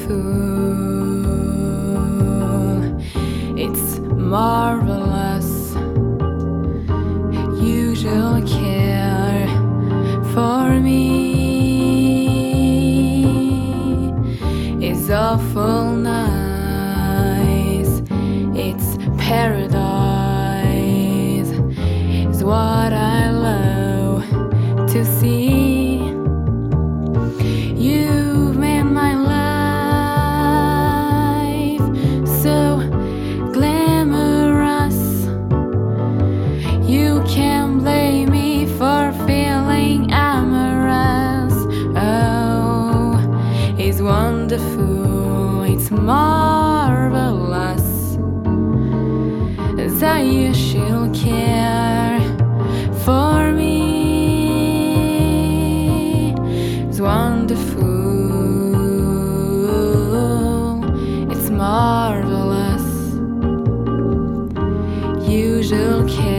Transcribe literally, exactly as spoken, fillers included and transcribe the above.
It's marvelous. Usual care for me is awful nice. It's paradise, is what I love to see. You've made my life so glamorous. You can't blame me for feeling amorous. Oh, it's wonderful, it's marvelous. As I usually care for me is wonderful, it's marvelous. Usual care.